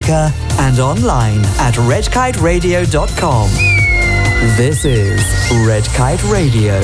speaker and online at redkiteradio.com. This is Red Kite Radio.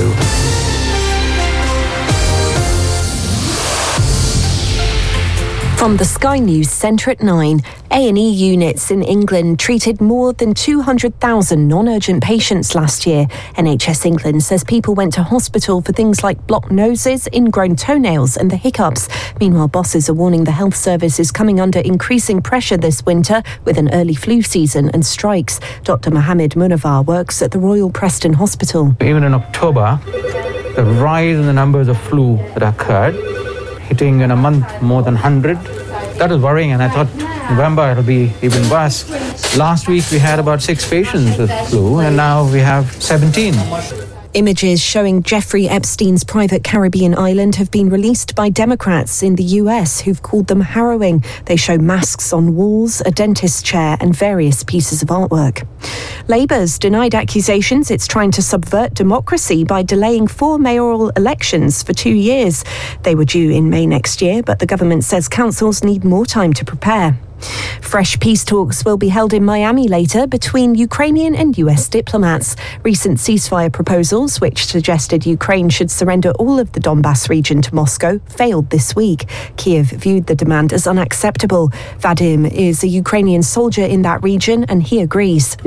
From the Sky News Centre at 9, A&E units in England treated more than 200,000 non-urgent patients last year. NHS England says people went to hospital for things like blocked noses, ingrown toenails and the hiccups. Meanwhile, bosses are warning the health service is coming under increasing pressure this winter with an early flu season and strikes. Dr Mohammed Munawar works at the Royal Preston Hospital. Even in October, the rise in the numbers of flu that occurred, hitting in a month more than 100. That was worrying, and I thought November it'll be even worse. Last week we had about 6 patients with flu, and now we have 17. Images showing Jeffrey Epstein's private Caribbean island have been released by Democrats in the US who've called them harrowing. They show masks on walls, a dentist's chair and various pieces of artwork. Labour's denied accusations it's trying to subvert democracy by delaying 4 mayoral elections for 2 years. They were due in May next year, but the government says councils need more time to prepare. Fresh peace talks will be held in Miami later between Ukrainian and US diplomats. Recent ceasefire proposals, which suggested Ukraine should surrender all of the Donbass region to Moscow, failed this week. Kiev viewed the demand as unacceptable. Vadim is a Ukrainian soldier in that region and he agrees.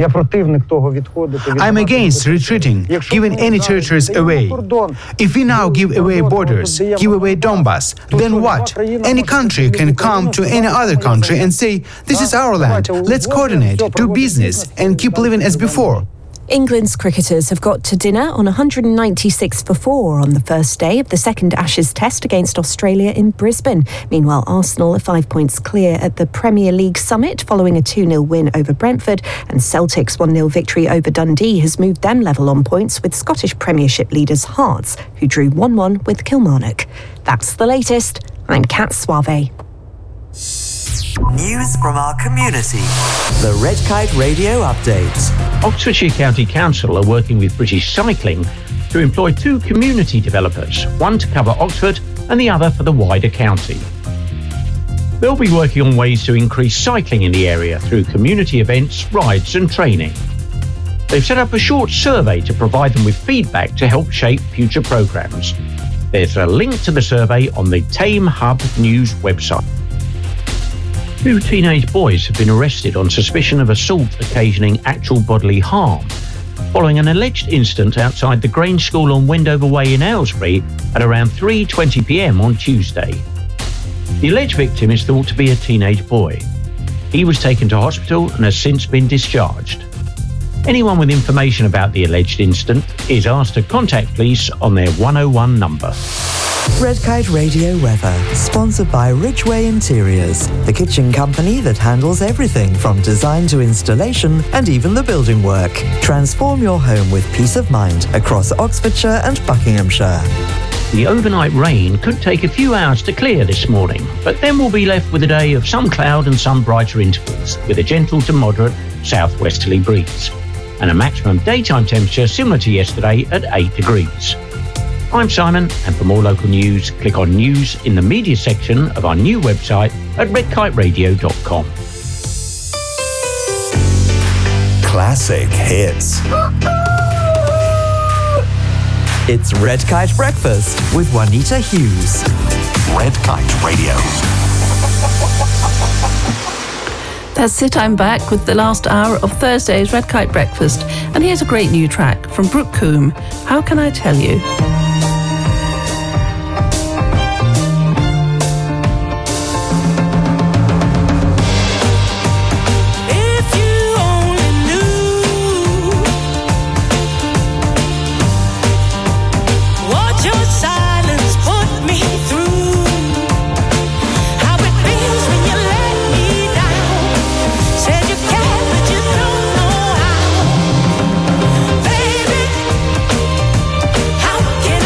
I'm against retreating, giving any territories away. If we now give away borders, give away Donbass, then what? Any country can come to any other country and say, this is our land, let's coordinate, do business and keep living as before. England's cricketers have got to dinner on 196 for 4 on the first day of the second Ashes test against Australia in Brisbane. Meanwhile, Arsenal are 5 points clear at the Premier League summit following a 2-0 win over Brentford, and Celtic's 1-0 victory over Dundee has moved them level on points with Scottish Premiership leaders Hearts, who drew 1-1 with Kilmarnock. That's the latest. I'm Kat Suave. News from our community. The Red Kite Radio Update. Oxfordshire County Council are working with British Cycling to employ 2 community developers, one to cover Oxford and the other for the wider county. They'll be working on ways to increase cycling in the area through community events, rides and training. They've set up a short survey to provide them with feedback to help shape future programmes. There's a link to the survey on the Tame Hub News website. 2 teenage boys have been arrested on suspicion of assault occasioning actual bodily harm, following an alleged incident outside the Grange School on Wendover Way in Aylesbury at around 3:20 p.m. on Tuesday. The alleged victim is thought to be a teenage boy. He was taken to hospital and has since been discharged. Anyone with information about the alleged incident is asked to contact police on their 101 number. Red Kite Radio weather, sponsored by Ridgeway Interiors, the kitchen company that handles everything from design to installation and even the building work. Transform your home with peace of mind across Oxfordshire and Buckinghamshire. The overnight rain could take a few hours to clear this morning, but then we'll be left with a day of some cloud and some brighter intervals, with a gentle to moderate southwesterly breeze, and a maximum daytime temperature similar to yesterday at 8 degrees. I'm Simon, and for more local news, click on News in the Media section of our new website at redkiteradio.com. Classic hits. It's Red Kite Breakfast with Juanita Hughes. Red Kite Radio. That's it, I'm back with the last hour of Thursday's Red Kite Breakfast. And here's a great new track from Brooke Coombe, How Can I Tell You? How can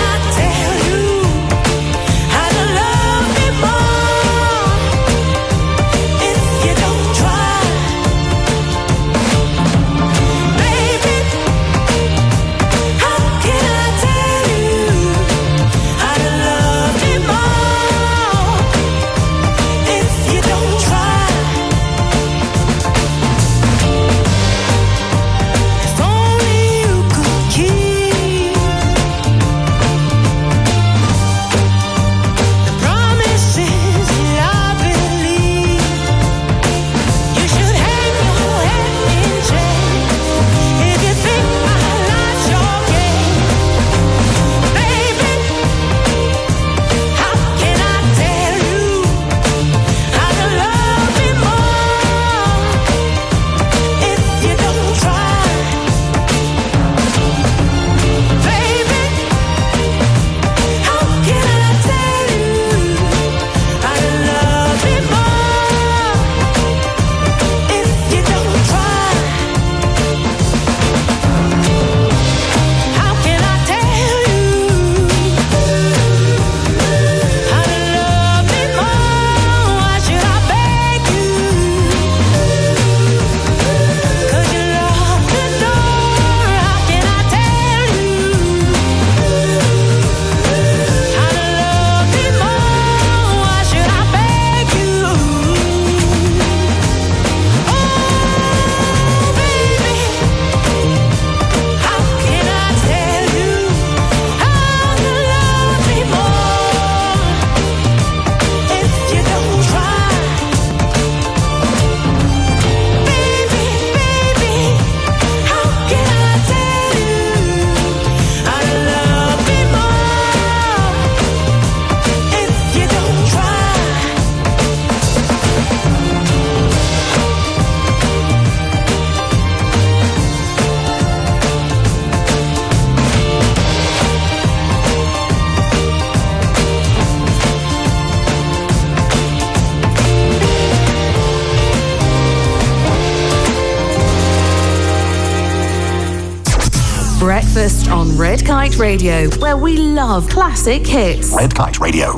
Breakfast on Red Kite Radio, where we love classic hits. Red Kite Radio.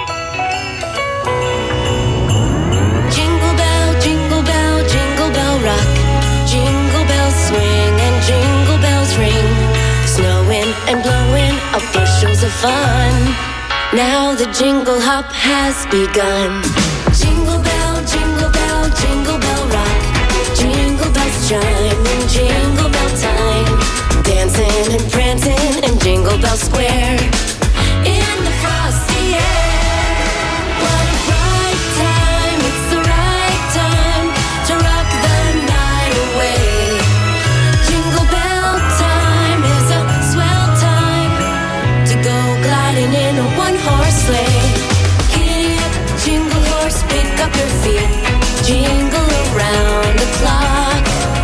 Jingle bell, jingle bell rock. Jingle bells swing and jingle bells ring. Snowing and blowing up bushels of fun. Now the jingle hop has begun. Jingle bell, jingle bell, jingle bell rock. Jingle bells chime in jingle bell time. Dancing and prancing in Jingle Bell Square. In the frosty air. What a bright time, it's the right time to rock the night away. Jingle bell time is a swell time to go gliding in a one-horse sleigh. Giddy up, jingle horse, pick up your feet. Jingle around the clock.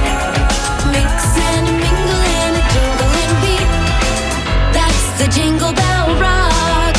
Mix and mingle and a jingling beat. That's the Jingle Bell Rock.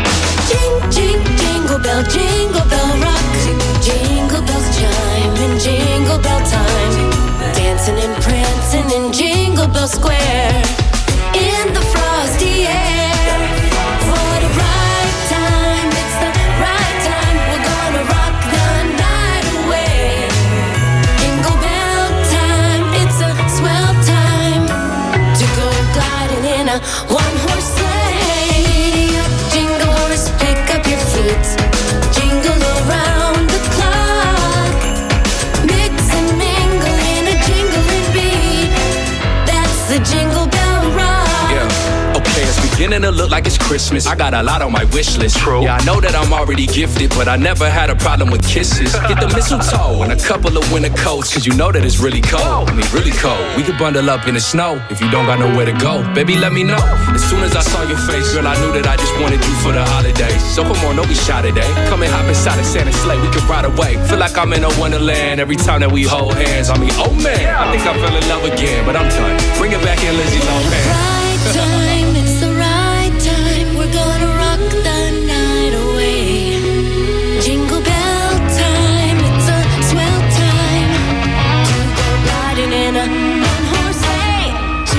Jingle bell rock. Jingle bells chime in jingle bell time. Dancing and prancing in Jingle Bell Square. In the frosty air. What a right time, it's the right time. We're gonna rock the night away. Jingle bell time, it's a swell time to go gliding in a one-horse sleigh. Jingle horse, pick up your feet. Jingle around the clock. Mix and mingle in a jingling beat. That's the Jingle Bell Rock. Yeah, okay, it's beginning to look like it's Christmas. I got a lot on my wish list. True. Yeah, I know that I'm already gifted, but I never had a problem with kisses. Get the mistletoe and a couple of winter coats, cause you know that it's really cold. I mean, really cold. We could bundle up in the snow if you don't got nowhere to go. Baby, let me know. As soon as I saw your face, girl, I knew that I just wanted you for the holidays. So come on, don't be shy today. Come and hop inside a Santa sleigh, we can ride away. Feel like I'm in a wonderland every time that we hold hands. I mean, oh man, I think I fell in love again, but I'm done. Bring it back in, Lindsay Lohan. Right time, it's the right time. We're gonna rock the night away. Jingle bell time, it's a swell time to go riding in a one-horse sleigh.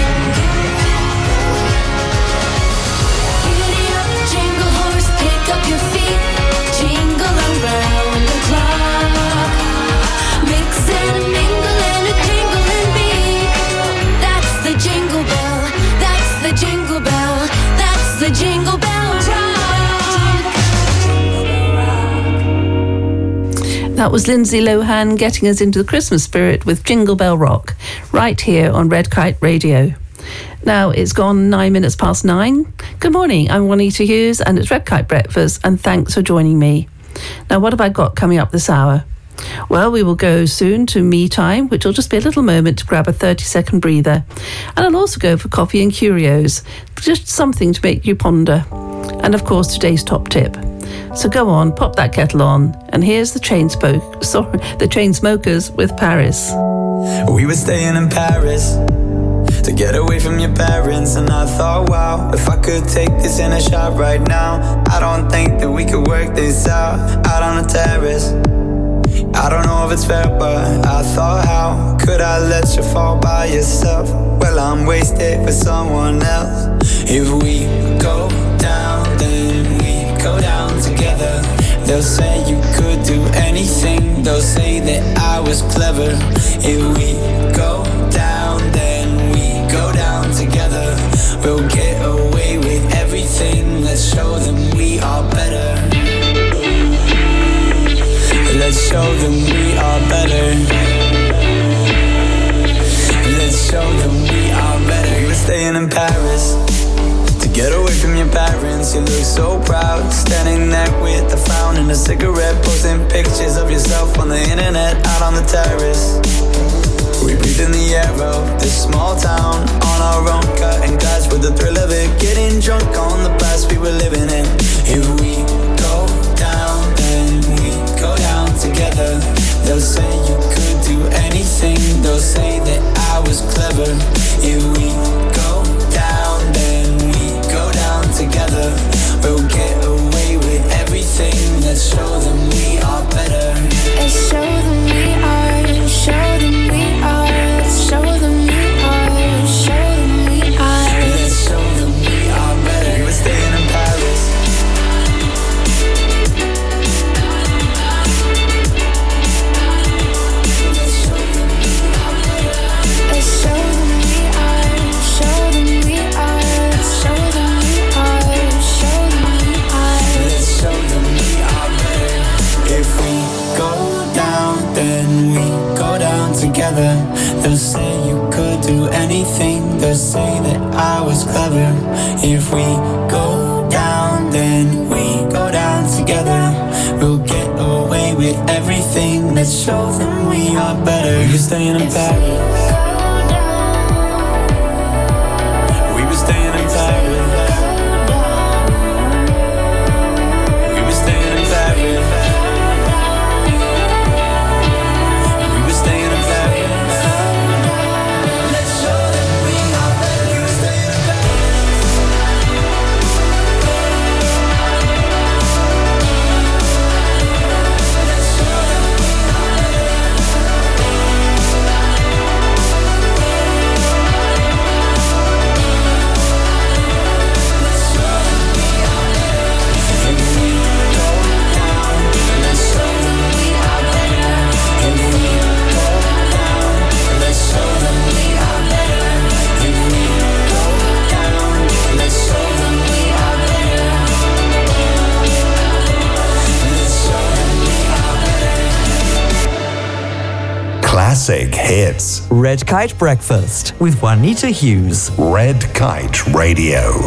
Giddy up, jingle horse, pick up your feet. Jingle around the clock. Mix and mingle and a jingling beat. That's the Jingle Bell. That's the Jingle Bell. That's the Jingle Bell Rock. That was Lindsay Lohan getting us into the Christmas spirit with Jingle Bell Rock, right here on Red Kite Radio. Now it's gone 9 minutes past 9. Good morning, I'm Juanita Hughes and it's Red Kite Breakfast, and thanks for joining me. Now what have I got coming up this hour? Well, we will go soon to Me Time, which will just be a little moment to grab a 30-second breather. And I'll also go for Coffee and Curios, just something to make you ponder. And of course, today's top tip. So go on, pop that kettle on, and here's the Chainsmokers with Paris. We were staying in Paris to get away from your parents, and I thought, wow, if I could take this in a shot right now, I don't think that we could work this out on the terrace. I don't know if it's fair, but I thought, how could I let you fall by yourself? Well, I'm wasted for someone else. If we go down, then we go down together. They'll say you could do anything. They'll say that I was clever. If we go down, then we go down together. We'll get away with everything. Let's show them we are better. Let's show them we are better. Let's show them we are better. We were staying in Paris to get away from your parents. You look so proud, standing there with a frown and a cigarette, posting pictures of yourself on the internet, out on the terrace. We breathe in the air of this small town, on our own, cutting glass with the thrill of it, getting drunk on the past we were living in. If we go down, then we go down together. They'll say you could do anything. They'll say that I was clever. If we go down, then we go down together. We'll get away with everything. Let's show them we are better. Let's show them we are. Show them we are. Show them we are. Show them we are. go down together. They'll say you could do anything. They'll say that I was clever. If we go down, then we go down together. We'll get away with everything. Let's show them we are better. We're staying in Paris. We were staying in Paris. We were staying in Paris. We were staying in Paris. Let's show them we are better. We were staying in Classic hits. Red Kite Breakfast with Juanita Hughes. Red Kite Radio.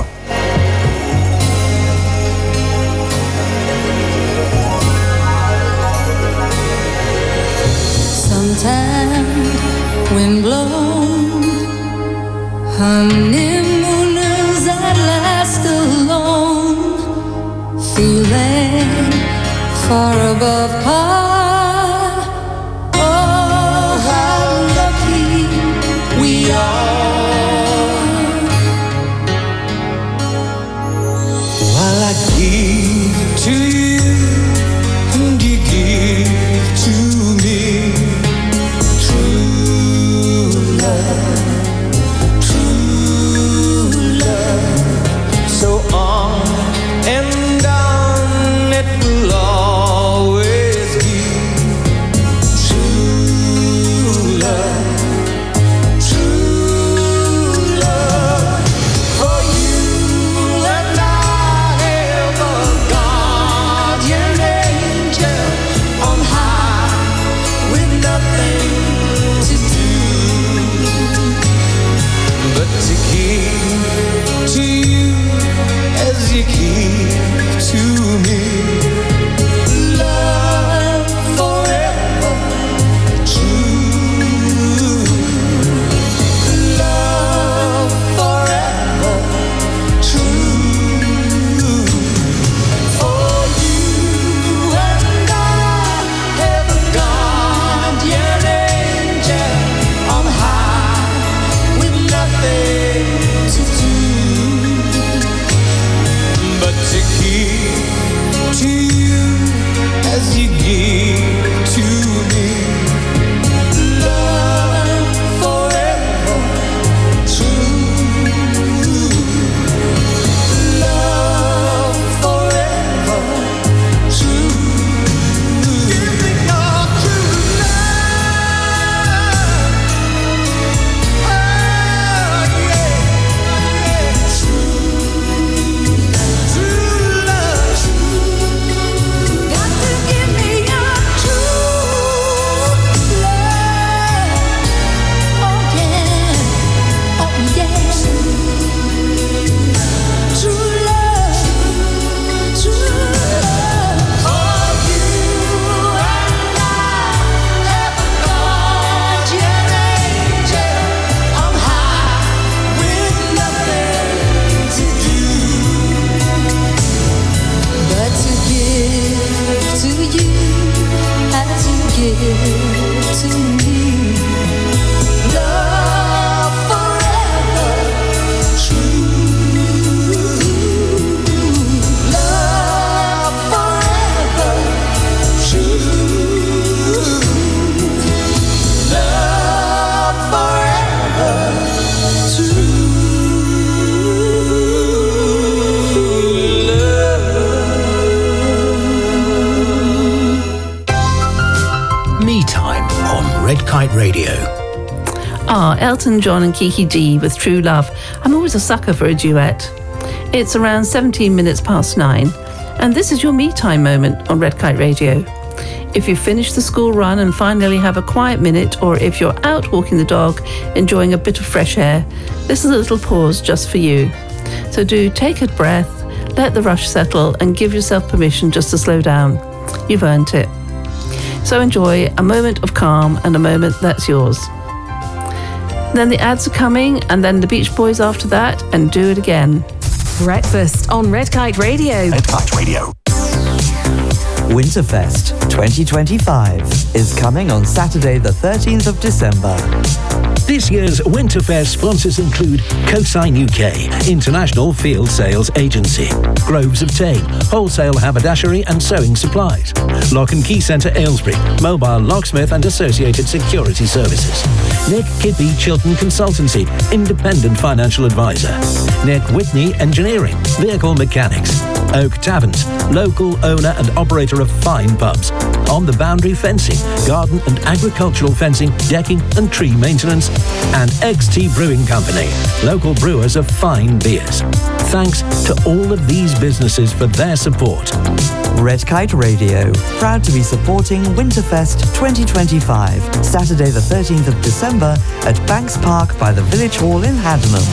Sometimes wind blown, honeymooners at last alone, feeling far above par. We are. While I give to you and you give to me, true love. So on and on it will always be true love. Elton John and Kiki G with True Love. I'm always a sucker for a duet. It's around 17 minutes past 9, and this is your me time moment on Red Kite Radio. If you finish the school run and finally have a quiet minute, or if you're out walking the dog, enjoying a bit of fresh air, this is a little pause just for you. So do take a breath, let the rush settle, and give yourself permission just to slow down. You've earned it. So enjoy a moment of calm and a moment that's yours. Then the ads are coming, and then the Beach Boys after that, and do it again. Breakfast on Red Kite Radio. Red Kite Radio. Winterfest 2025 is coming on Saturday the 13th of December. This year's Winterfest sponsors include Cosign UK, International Field Sales Agency, Groves of Tame, Wholesale Haberdashery and Sewing Supplies, Lock and Key Centre Aylesbury, Mobile Locksmith and Associated Security Services, Nick Kippy Chilton Consultancy, Independent Financial Advisor, Nick Whitney Engineering, Vehicle Mechanics, Oak Taverns, local owner and operator of fine pubs, On the Boundary Fencing, garden and agricultural fencing, decking and tree maintenance, and XT Brewing Company, local brewers of fine beers. Thanks to all of these businesses for their support. Red Kite Radio, proud to be supporting Winterfest 2025, Saturday the 13th of December at Banks Park by the Village Hall in Haddenham.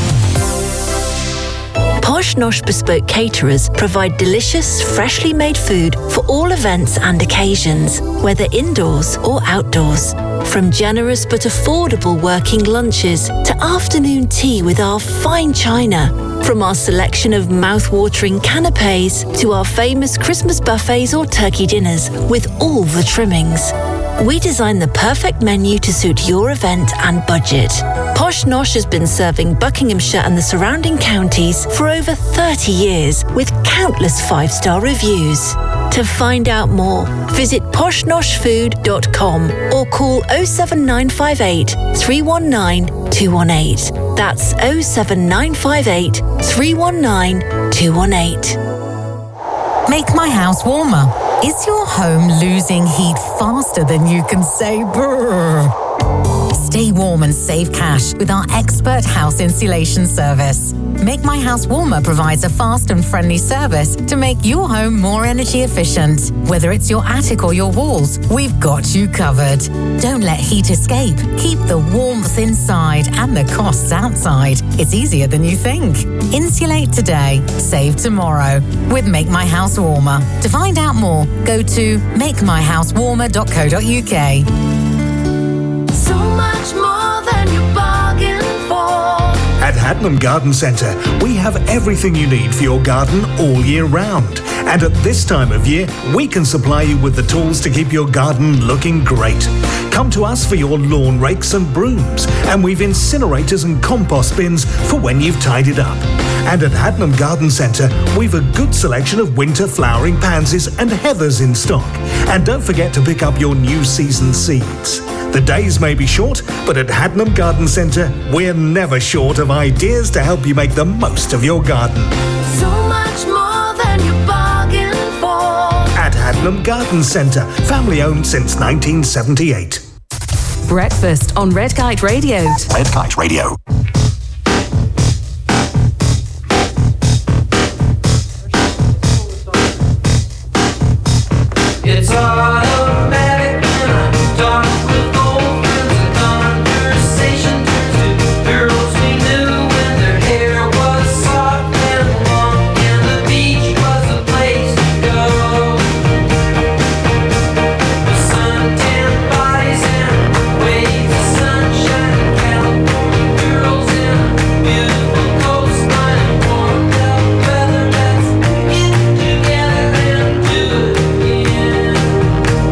Posh Nosh Bespoke Caterers provide delicious, freshly made food for all events and occasions, whether indoors or outdoors. From generous but affordable working lunches to afternoon tea with our fine china. From our selection of mouth-watering canapes to our famous Christmas buffets or turkey dinners with all the trimmings. We design the perfect menu to suit your event and budget. Posh Nosh has been serving Buckinghamshire and the surrounding counties for over 30 years with countless 5-star reviews. To find out more, visit poshnoshfood.com or call 07958 319 218. That's 07958 319 218. Make my house warmer. Is your home losing heat faster than you can say brrr? Stay warm and save cash with our expert house insulation service. Make My House Warmer provides a fast and friendly service to make your home more energy efficient. Whether it's your attic or your walls, we've got you covered. Don't let heat escape. Keep the warmth inside and the costs outside. It's easier than you think. Insulate today, save tomorrow with Make My House Warmer. To find out more, go to makemyhousewarmer.co.uk. So much more than you bargained for. At Haddenham Garden Centre, we have everything you need for your garden all year round. And at this time of year, we can supply you with the tools to keep your garden looking great. Come to us for your lawn rakes and brooms, and we've incinerators and compost bins for when you've tidied up. And at Haddenham Garden Centre, we've a good selection of winter flowering pansies and heathers in stock. And don't forget to pick up your new season seeds. The days may be short, but at Haddenham Garden Centre, we're never short of ideas to help you make the most of your garden. So much more than you bargained for. At Haddenham Garden Centre, family owned since 1978. Breakfast on Red Kite Radio. Red Kite Radio. It's automatic when I talk with old friends. A conversation turns to girls we knew when their hair was soft and long, and the beach was a place to go. The suntan bodies and waves of sunshine in California girls in a beautiful coastline and warmed up weather. Let's get together and do it again.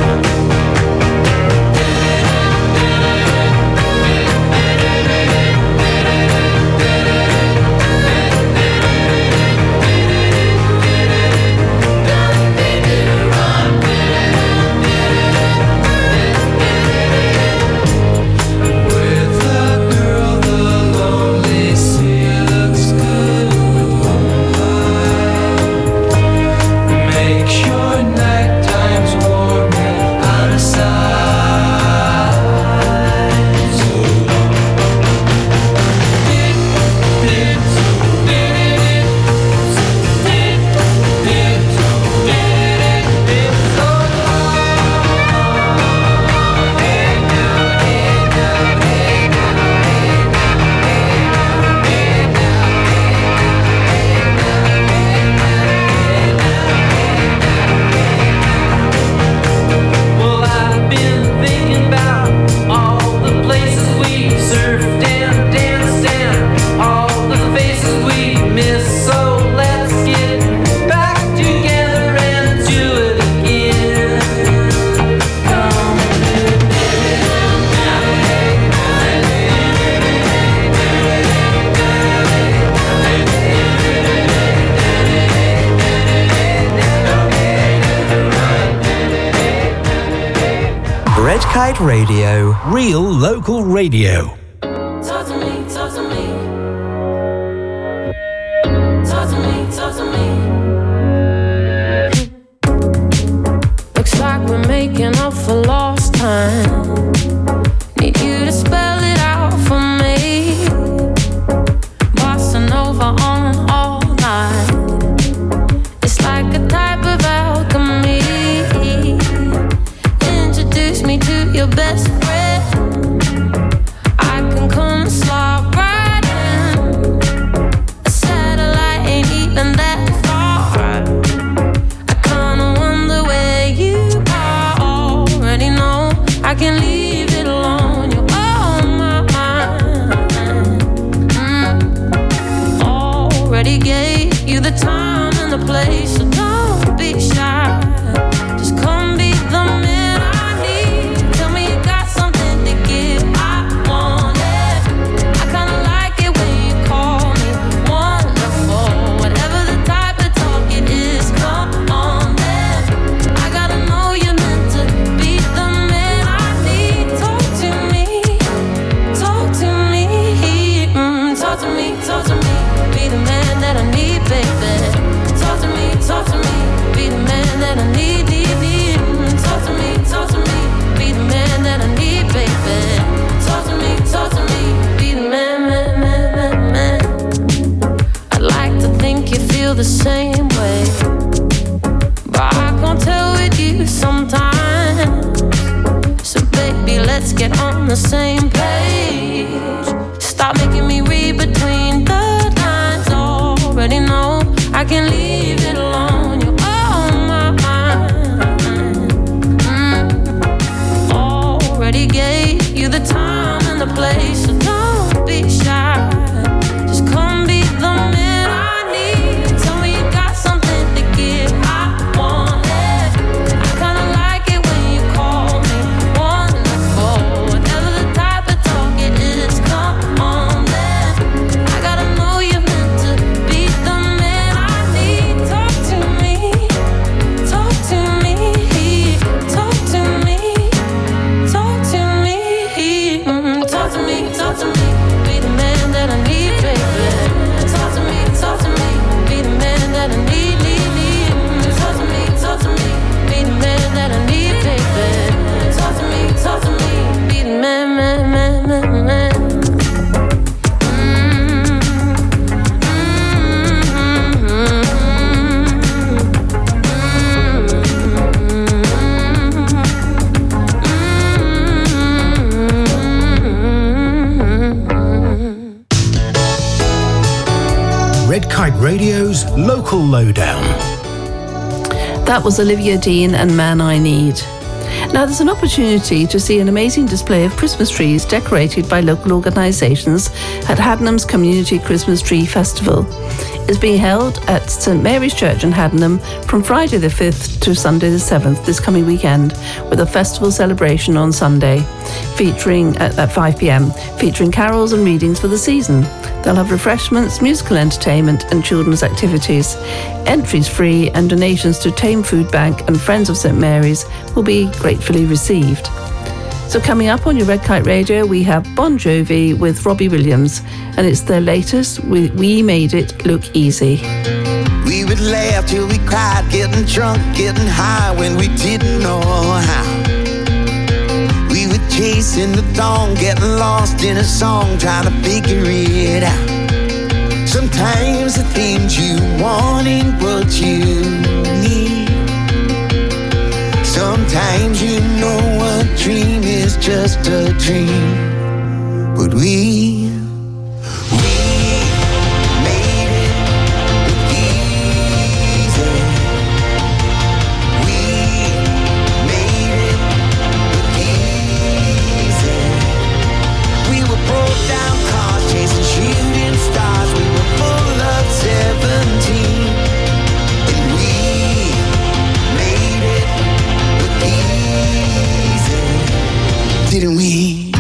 Radio. Real local radio. Talk to me, talk to me. Talk to me, talk to me. Looks like we're making up for lost time. Need you to spell it out for me. Bossa Nova on all night. It's like a type of alchemy. Introduce me to your best friend. I can come slide right in. A satellite ain't even that far. I kinda wonder where you are. Already know I can leave it alone. You're on my mind. Already gave you the time and the place, so don't be shy. Just come be the man I need. Tell me you got something to give. I want it. I kinda like it when you call me wonderful. Whatever the type of talk it is, come on then. I gotta know you're meant to be the man I need. Talk to me, talk to me, talk to me, talk to me. Be the man that I need, baby. Talk to me, be the man that I need, need. Talk to me, be the man that I need, baby. Talk to me, be the man, man. I'd like to think you feel the same way, but I can't tell with you sometimes. So baby, let's get on the same page. Stop making me read between the lines. Already know I can leave it alone. You're on my mind. Already gave you the time and the place, so don't be shy. Just come be the man I need. Tell me you got something to give. I want it. I kinda like it when you call me wonderful. Whatever the type of talk it is, come on then. I gotta know you're meant to be the man I need. Talk to me, talk to me, talk to me, talk to me, talk to me, talk to me. Be the man that I need, baby. Talk to me, be the man that I need, need. Talk to me, be the man that I need, baby. Talk to me, be the man, man. Red Kite Radio's Local Lowdown. That was Olivia Dean and Man I Need. Now there's an opportunity to see an amazing display of Christmas trees decorated by local organisations at Haddenham's Community Christmas Tree Festival. It's being held at St Mary's Church in Haddenham from Friday the 5th to Sunday the 7th this coming weekend, with a festival celebration on Sunday featuring at 5 p.m, featuring carols and readings for the season. They'll have refreshments, musical entertainment and children's activities. Entries free and donations to Tame Food Bank and Friends of St Mary's will be gratefully received. So coming up on your Red Kite Radio, we have Bon Jovi with Robbie Williams, and it's their latest, We Made It Look Easy. We would laugh till we cried, getting drunk, getting high when we didn't know how. We were chasing the dawn, getting lost in a song, trying to figure it out. Sometimes the things you want ain't what you need. Sometimes you know a dream is just a dream. But we made it look easy. We made it look easy. We were broke down cars chasing shooting stars. We were full of 17. And we made it look easy. Didn't we?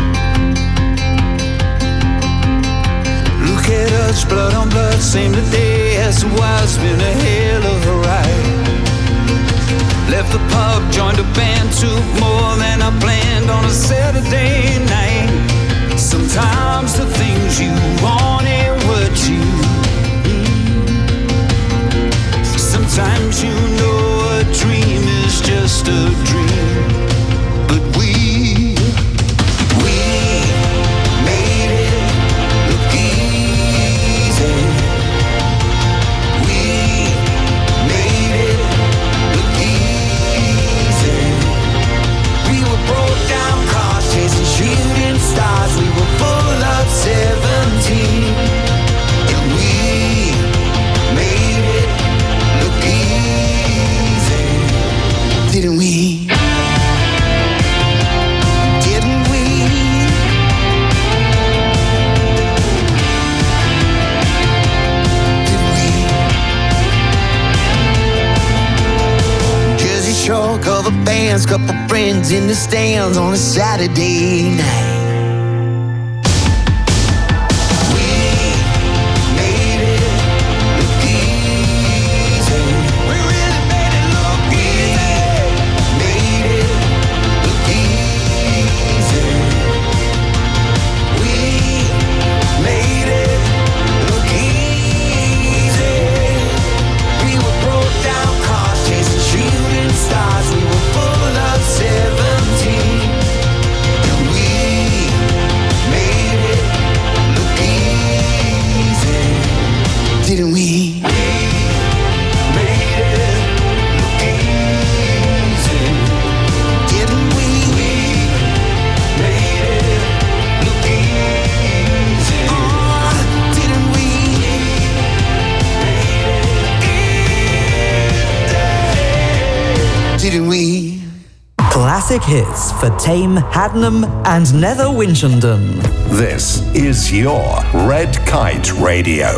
Look at us, blood on blood, same today as it was. Been a hell of a ride. left the pub, joined a band, took more than I planned on a Saturday night. Sometimes the things you want ain't what you need. Sometimes you know a dream is just a dream. But we made it look easy. We made it look easy. We were broke down cars chasing shooting stars. We were full of 17. And we made it look easy. Didn't we? Didn't we? Didn't we? Jersey Shore cover bands, couple friends in the stands on a Saturday night. Didn't we? Didn't we? Classic hits for Tame, Haddenham and Nether Winchendon. This is your Red Kite Radio.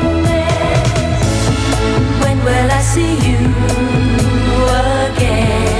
When will I see you again?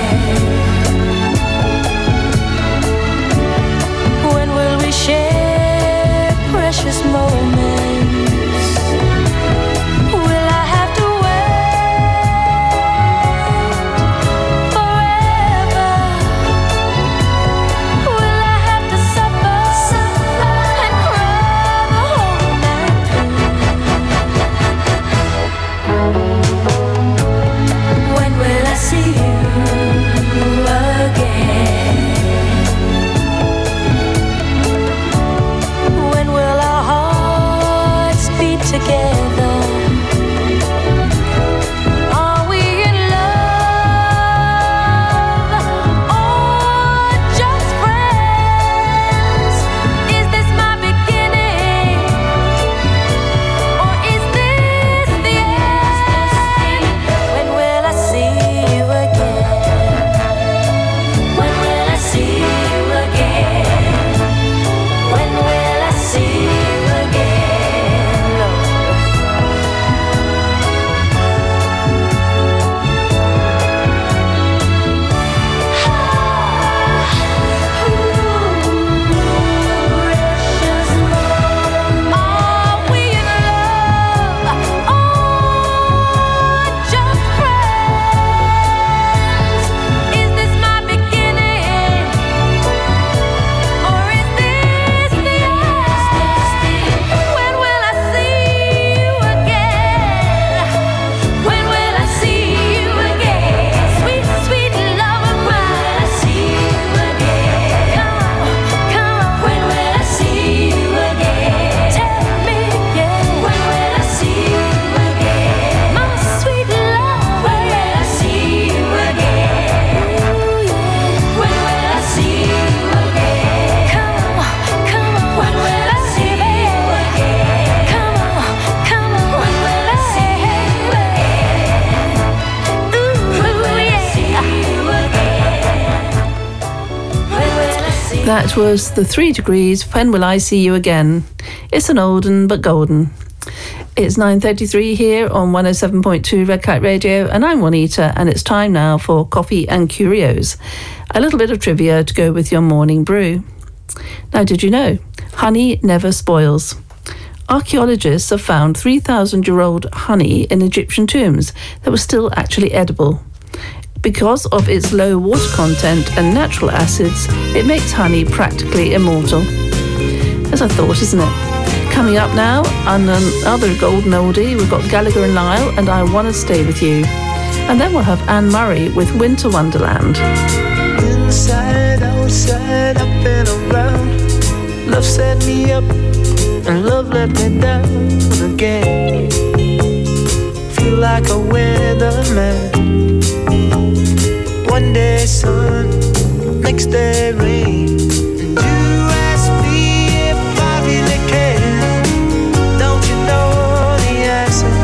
That was the 3 Degrees, When Will I See You Again? It's an old un but golden. It's 9:33 here on 107.2 Red Kite Radio, and I'm Juanita, and it's time now for Coffee and Curios. A little bit of trivia to go with your morning brew. Now, did you know? Honey never spoils. Archaeologists have found 3,000-year-old honey in Egyptian tombs that was still actually edible. Because of its low water content and natural acids, it makes honey practically immortal. As I thought, isn't it? Coming up now, on another golden oldie, we've got Gallagher and Lyle and I Wanna Stay With You. And then we'll have Anne Murray with Winter Wonderland. Inside, outside, up and around. Love set me up and love let me down again. Feel like a weatherman. One day sun, next day rain. And you ask me if I really care. Don't you know the answer?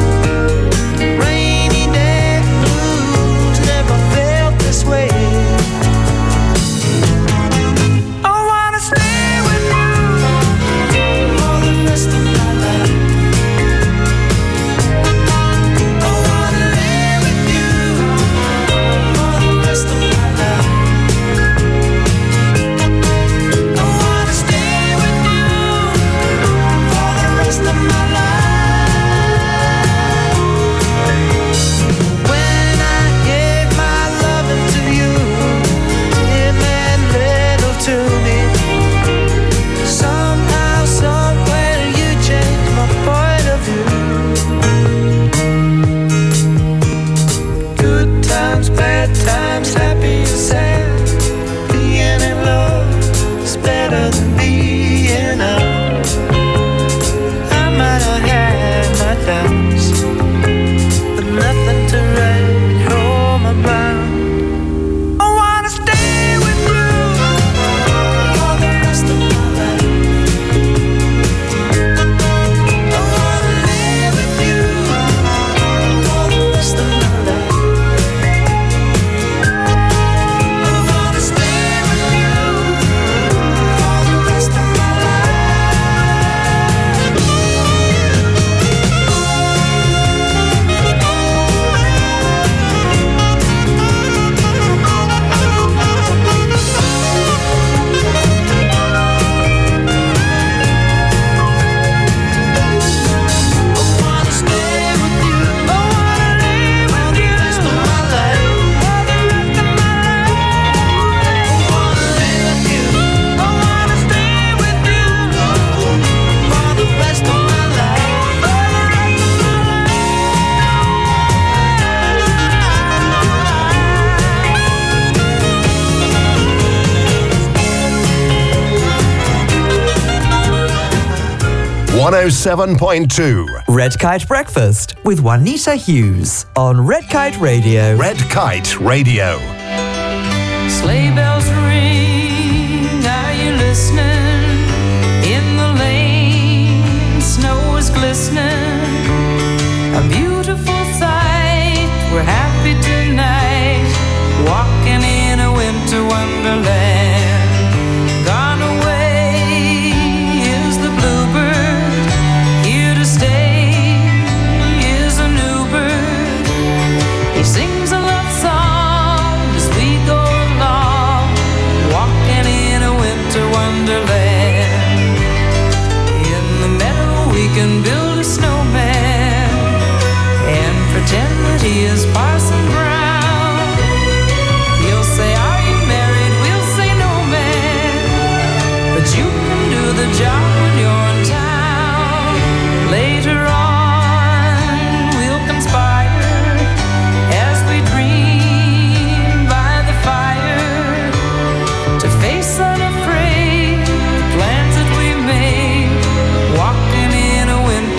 Rainy day blues never felt this way. I wanna stay with you for the rest of my life. I wanna live with you for the rest of my life. I wanna stay with you for the rest of my life. When I gave my loving to you, it meant little to me. Somehow, somewhere, you changed my point of view. Good times, bad times, happy and sad. Being in love is better than being out. I might have had my doubts, but nothing to write home about. I wanna stay with you for the rest of my life. I wanna live with you for the rest of my life. I wanna stay with you for the rest of my life. 107.2 Red Kite Breakfast with Juanita Hughes on Red Kite Radio. Red Kite Radio. Sleigh bells ring, are you listening? In the lane, snow is glistening. A beautiful sight, we're happy tonight. Walking in a winter wonderland. Gone away is the bluebird. Here to stay is a new bird. He sings a love song as we go along, walking in a winter wonderland. In the meadow we can build a snowman and pretend that he is Parson Brown. He'll say, are you married? We'll say no, man, but you can do the job when you're in town. Later on we'll conspire as we dream by the fire to face unafraid the plans that we made, walking in a winter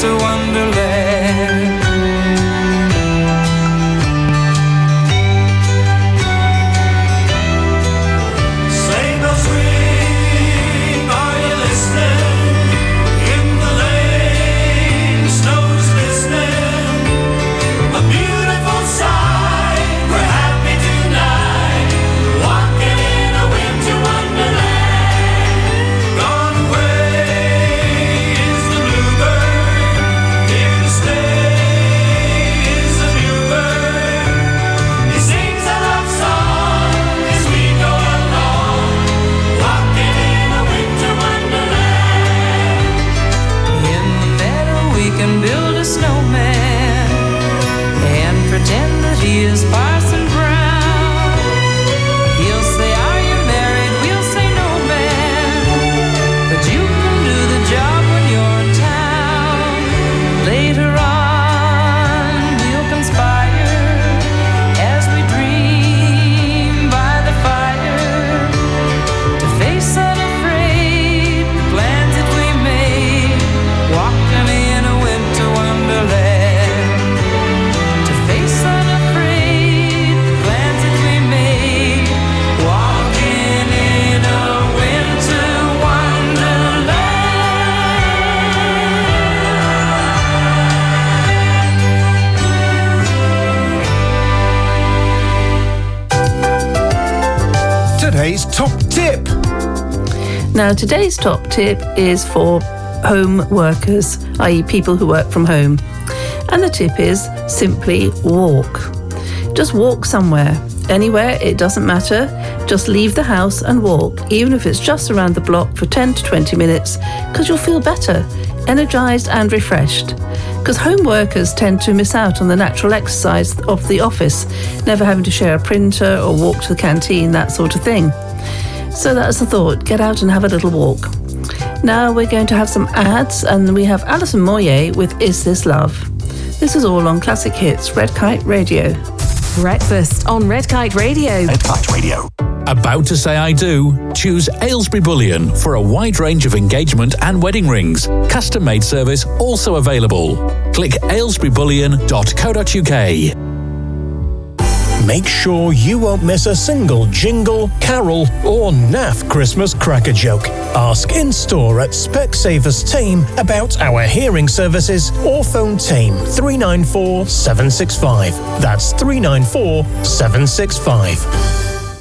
today's top tip. Now, today's top tip is for home workers, i.e. people who work from home. And the tip is simply walk. Just walk somewhere. Anywhere, it doesn't matter. Just leave the house and walk, even if it's just around the block for 10 to 20 minutes, because you'll feel better, energised and refreshed. Because home workers tend to miss out on the natural exercise of the office, never having to share a printer or walk to the canteen, that sort of thing. So that's the thought, get out and have a little walk. Now we're going to have some ads, and we have Alison Moyer with Is This Love? This is all on Classic Hits, Red Kite Radio. Breakfast on Red Kite Radio. Red Kite Radio. About to say I do? Choose Aylesbury Bullion for a wide range of engagement and wedding rings. Custom-made service also available. Click aylesburybullion.co.uk. Make sure you won't miss a single jingle, carol or naff Christmas cracker joke. Ask in-store at Specsavers Team about our hearing services or phone Team 394 765. That's 394 765.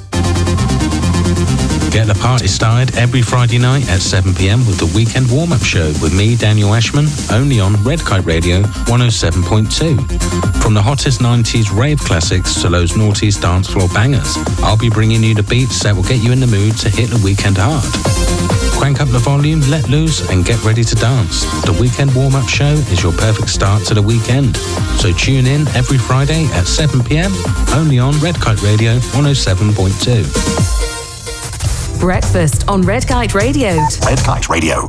Get the party started every Friday night at 7 p.m. with the Weekend Warm-Up Show with me, Daniel Ashman, only on Red Kite Radio 107.2. From the hottest 90s rave classics to those noughties dance floor bangers, I'll be bringing you the beats that will get you in the mood to hit the weekend hard. Crank up the volume, let loose, and get ready to dance. The Weekend Warm-Up Show is your perfect start to the weekend. So tune in every Friday at 7 p.m. only on Red Kite Radio 107.2. Breakfast on Red Kite Radio. Red Kite Radio.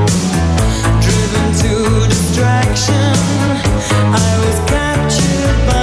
Driven to distraction, I was captured by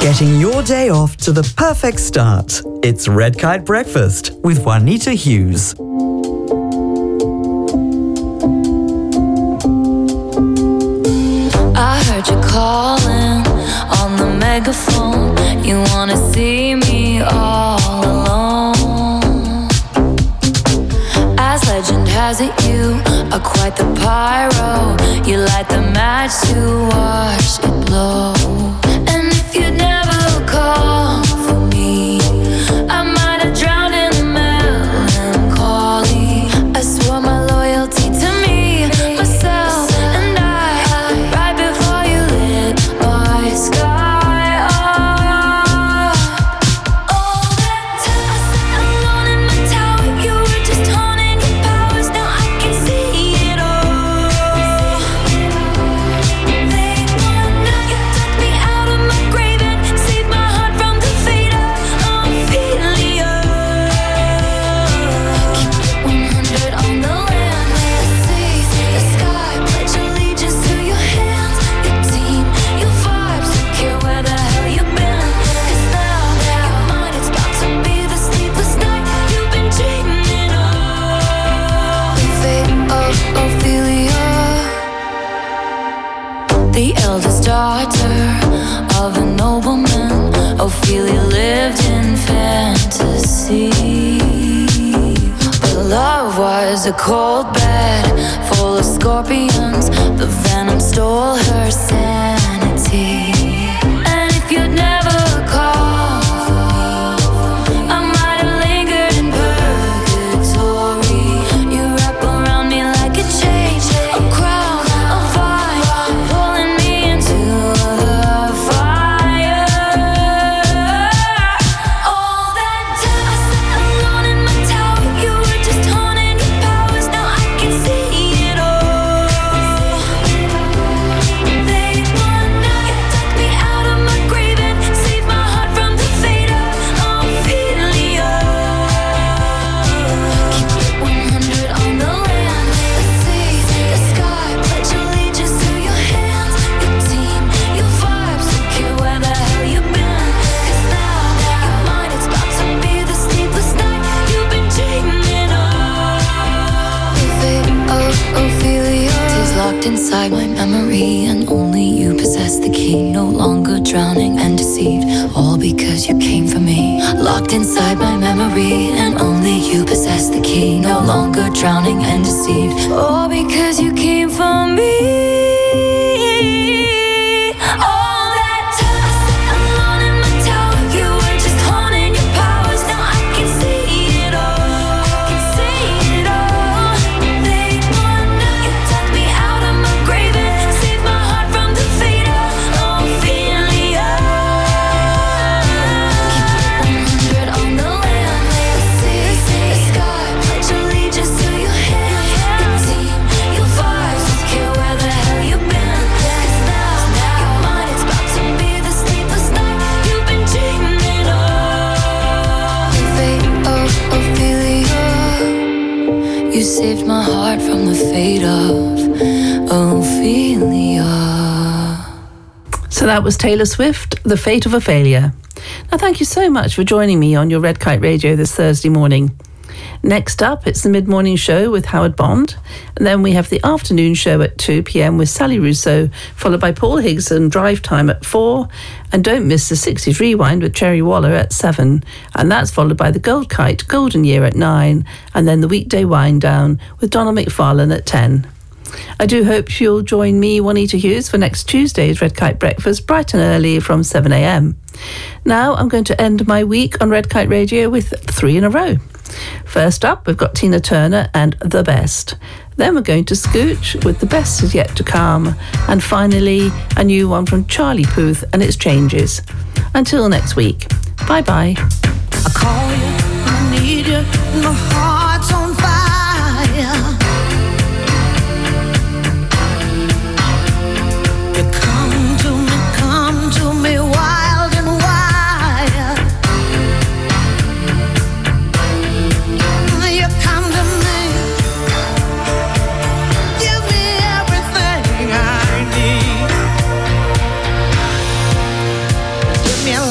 Getting your day off to the perfect start. It's Red Kite Breakfast with Juanita Hughes. I heard you calling on the megaphone. You wanna see me all alone. As legend has it, you are quite the pyro. You light the match to watch it blow. And if you'd never call for me, I might have drowned in the melancholy. I swore my loyalty to me, myself, and I, right before you lit my sky up. All that time I sat alone in my tower, you were just honing your powers. Now I can see it all. They wanna, you took me out of my grave and saved my heart from the fate of Ophelia. Keep it 100 on the land, the sea, the sky. Pledge allegiance to your hands, your team, your vibes. Don't care where the hell you've been. 'Cause now your mind is about to be the sleepless night you've been dreaming of. The fate of Ophelia, the eldest daughter of a nobleman. Ophelia lived in fantasy, but love was a cold bed full of scorpions. The venom stole her sanity. And if you'd never called for me, I might have lingered in purgatory. You wrap around me like a chain, a crown, a vine, pulling me into the fire. All that time I sat alone in my tower, you were just honing your powers. Now I can see it all. They wanna, you took me out of my grave and saved my heart from the fate of Ophelia. Keep it 100 on the land, the sea, the sky. Pledge allegiance to your hands, your team, your vibes. Don't care where the hell you've been. 'Cause now your mind is about to be the sleepless night you've been dreaming of. The fate of Ophelia is locked inside my memory, and only you possess the key. No longer drowning and deceived, all because you came for me. Locked inside my memory, and only you possess the key. No longer drowning and deceived, all because you came for me. All that time I sat alone in my tower, you were just honing your powers. Now I can see it all. I can see it all. They wanna, you took me out of my grave and saved my heart from the fate of Ophelia. Keep it 100 on the land, the sea, the sky. Pledge allegiance to your hands, your team, your vibes. Don't care where the hell you've been. 'Cause now your mind is about to be the sleepless night you've been dreaming of. The fate of Ophelia, you saved my heart from the fate of Ophelia. So that was Taylor Swift, The Fate of Ophelia. Now, thank you so much for joining me on your Red Kite Radio this Thursday morning. Next up, it's the mid-morning show with Howard Bond. And then we have the afternoon show at 2 p.m. with Sally Russo, followed by Paul Higgs and Drive Time at 4. And don't miss the 60s Rewind with Cherry Waller at 7. And that's followed by the Gold Kite Golden Year at 9. And then the weekday wind down with Donald McFarlane at 10. I do hope you'll join me, Juanita Hughes, for next Tuesday's Red Kite Breakfast, bright and early from 7 a.m. Now I'm going to end my week on Red Kite Radio with 3 in a row. First up, we've got Tina Turner and The Best. Then we're going to Scooch with The Best Is Yet to Come. And finally, a new one from Charlie Puth and its Changes. Until next week, bye-bye. I call you, I need you, my heart's on fire. You come to me wild and wild. You come to me, give me everything I need. Give me a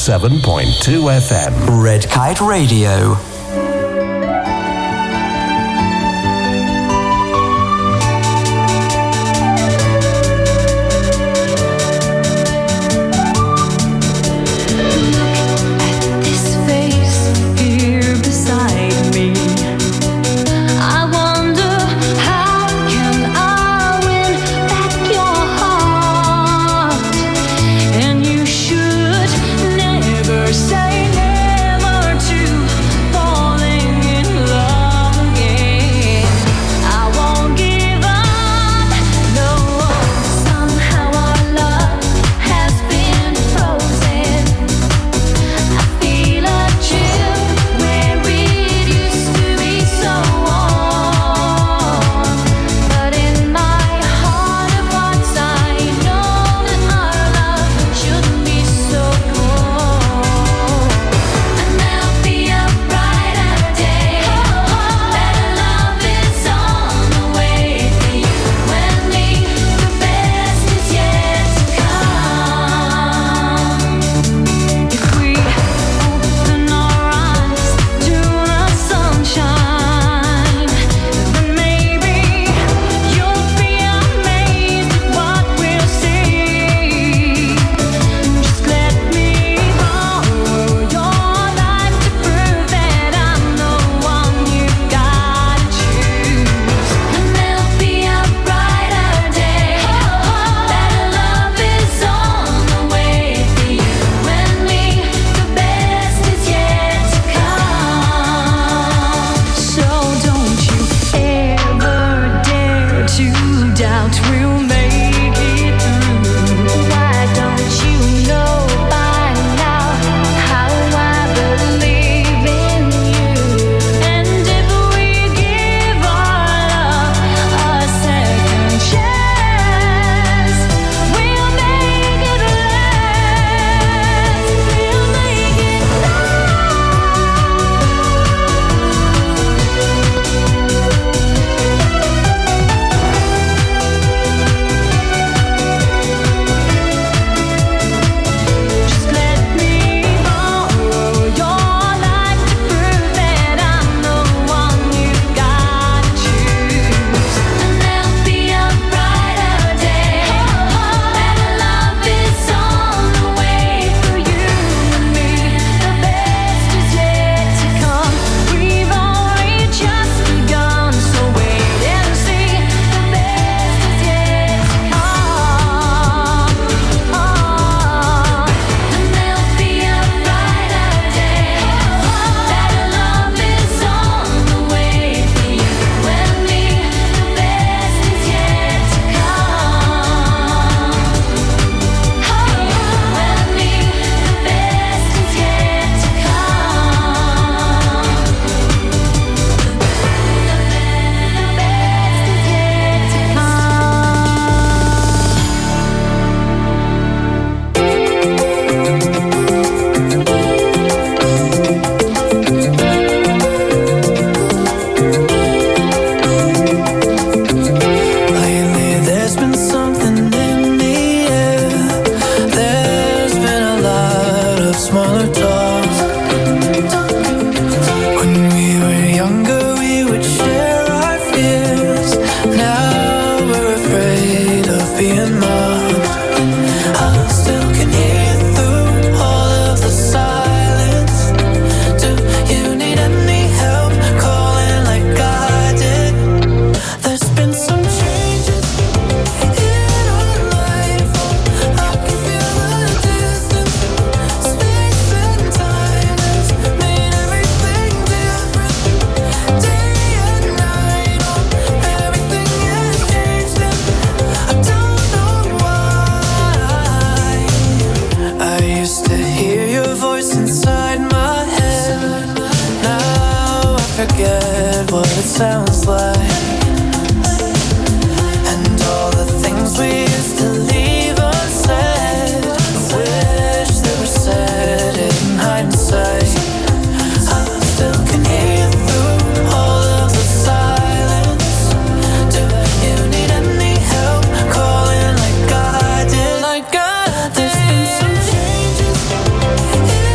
107.2 FM. Red Kite Radio. Say never to sounds like. And all the things we used to leave unsaid, I wish they were said in hindsight. I still can hear you through all of the silence. Do you need any help calling like I did? Like I did. There's been some changes.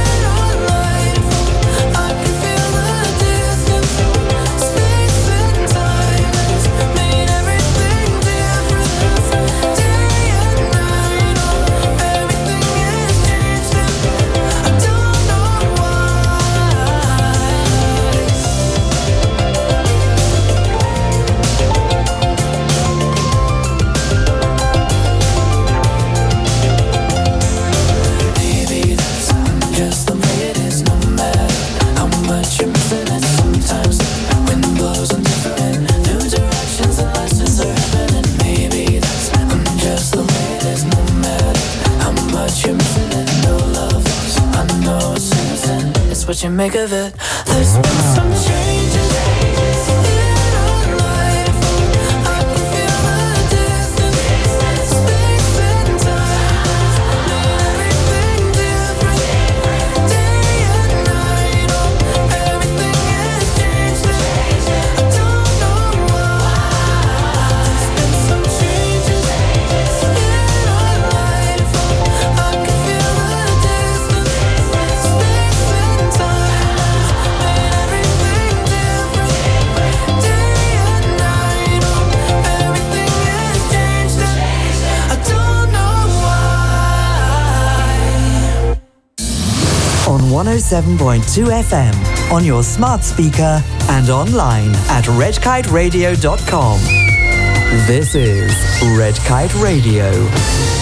what you make of it. There's been some changes. On 107.2 FM, on your smart speaker and online at redkiteradio.com. This is Red Kite Radio.